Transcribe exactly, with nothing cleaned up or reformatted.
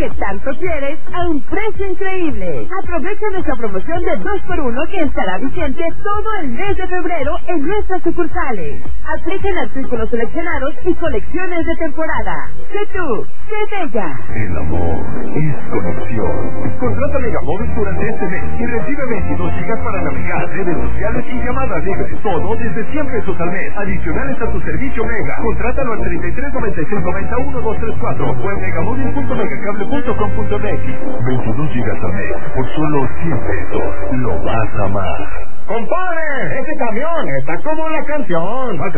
que tanto quieres a un precio increíble. Aprovecha nuestra promoción de dos por uno que estará vigente todo el mes de febrero en nuestras sucursales. Aplica en artículos seleccionados y colecciones de temporada. Sé tú, sé bella. El amor es conexión. Contrata Megamóvil durante este mes y recibe veintidós gigas para navegar, redes sociales y llamadas libres. Todo desde cien pesos al mes. Adicionales a tu servicio Mega. Contrátalo al treinta y tres noventa y seis noventa uno dos tres cuatro o en megamóvil punto megacable punto com punto m x. veintidós gigas al mes por solo cien pesos. Lo vas a amar. ¡Compadre! ¡Ese camión está como la canción!